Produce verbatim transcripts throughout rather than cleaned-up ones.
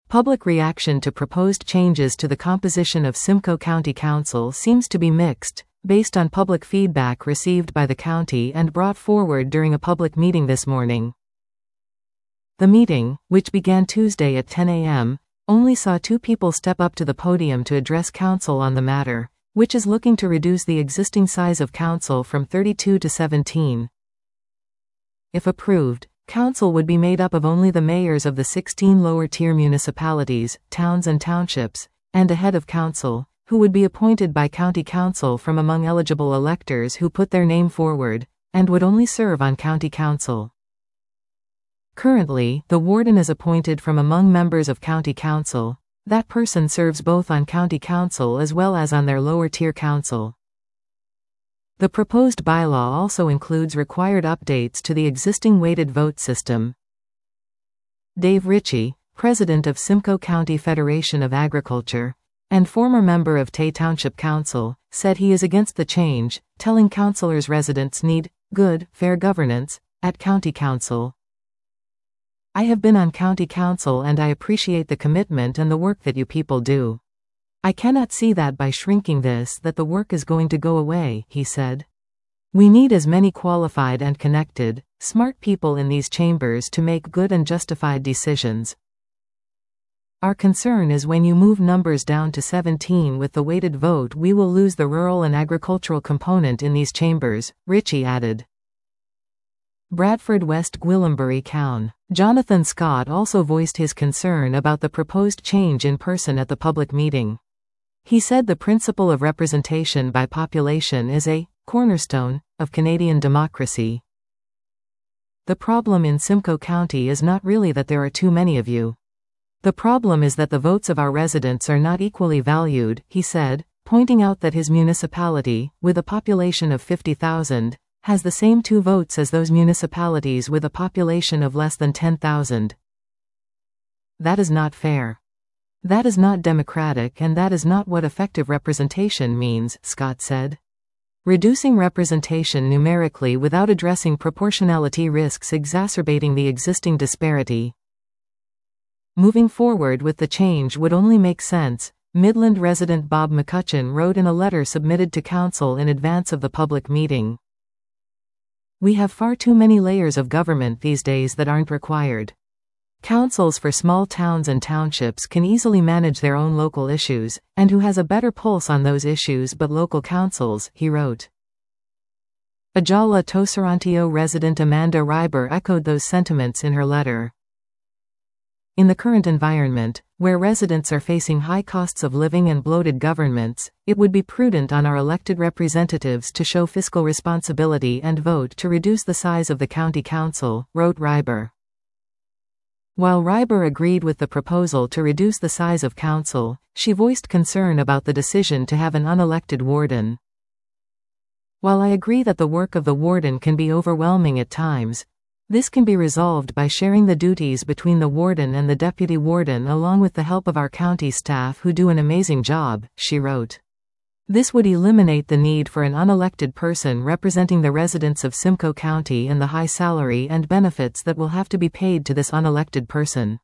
Public reaction to proposed changes to the composition of Simcoe County Council seems to be mixed, based on public feedback received by the county and brought forward during a public meeting this morning. The meeting, which began Tuesday at ten a m, only saw two people step up to the podium to address council on the matter, which is looking to reduce the existing size of council from thirty-two to seventeen. If approved, council would be made up of only the mayors of the sixteen lower-tier municipalities, towns and townships, and a head of council, who would be appointed by county council from among eligible electors who put their name forward, and would only serve on county council. Currently, the warden is appointed from among members of county council. That person serves both on county council as well as on their lower-tier council. The proposed bylaw also includes required updates to the existing weighted vote system. Dave Ritchie, president of Simcoe County Federation of Agriculture, and former member of Tay Township Council, said he is against the change, telling councilors residents need good, fair governance at county council. I have been on county council and I appreciate the commitment and the work that you people do. I cannot see that by shrinking this that the work is going to go away, he said. We need as many qualified and connected, smart people in these chambers to make good and justified decisions. Our concern is when you move numbers down to seventeen with the weighted vote, we will lose the rural and agricultural component in these chambers, Ritchie added. Bradford West Gwillimbury County. Jonathan Scott also voiced his concern about the proposed change in person at the public meeting. He said the principle of representation by population is a cornerstone of Canadian democracy. The problem in Simcoe County is not really that there are too many of you. The problem is that the votes of our residents are not equally valued, he said, pointing out that his municipality, with a population of fifty thousand, has the same two votes as those municipalities with a population of less than ten thousand. That is not fair. That is not democratic, and that is not what effective representation means, Scott said. Reducing representation numerically without addressing proportionality risks exacerbating the existing disparity. Moving forward with the change would only make sense, Midland resident Bob McCutcheon wrote in a letter submitted to council in advance of the public meeting. We have far too many layers of government these days that aren't required. Councils for small towns and townships can easily manage their own local issues, and who has a better pulse on those issues but local councils, he wrote. Ajala Toserantio resident Amanda Reiber echoed those sentiments in her letter. In the current environment, where residents are facing high costs of living and bloated governments, it would be prudent on our elected representatives to show fiscal responsibility and vote to reduce the size of the county council, wrote Reiber. While Reiber agreed with the proposal to reduce the size of council, she voiced concern about the decision to have an unelected warden. While I agree that the work of the warden can be overwhelming at times, this can be resolved by sharing the duties between the warden and the deputy warden along with the help of our county staff who do an amazing job, she wrote. This would eliminate the need for an unelected person representing the residents of Simcoe County and the high salary and benefits that will have to be paid to this unelected person.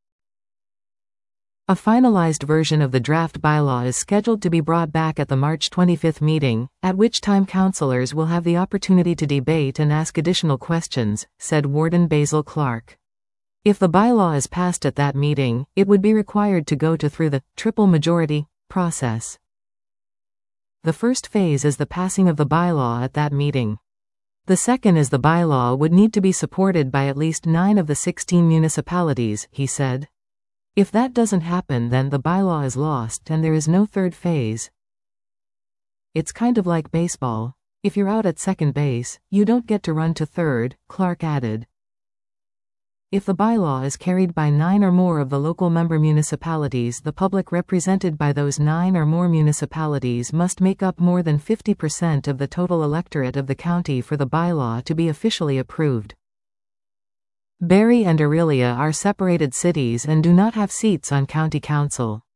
A finalized version of the draft bylaw is scheduled to be brought back at the March twenty-fifth meeting, at which time councillors will have the opportunity to debate and ask additional questions, said Warden Basil Clark. If the bylaw is passed at that meeting, it would be required to go to through the triple majority process. The first phase is the passing of the bylaw at that meeting. The second is the bylaw would need to be supported by at least nine of the sixteen municipalities, he said. If that doesn't happen, then the bylaw is lost and there is no third phase. It's kind of like baseball. If you're out at second base, you don't get to run to third, Clark added. If the bylaw is carried by nine or more of the local member municipalities, the public represented by those nine or more municipalities must make up more than fifty percent of the total electorate of the county for the bylaw to be officially approved. Barrie and Orillia are separated cities and do not have seats on county council.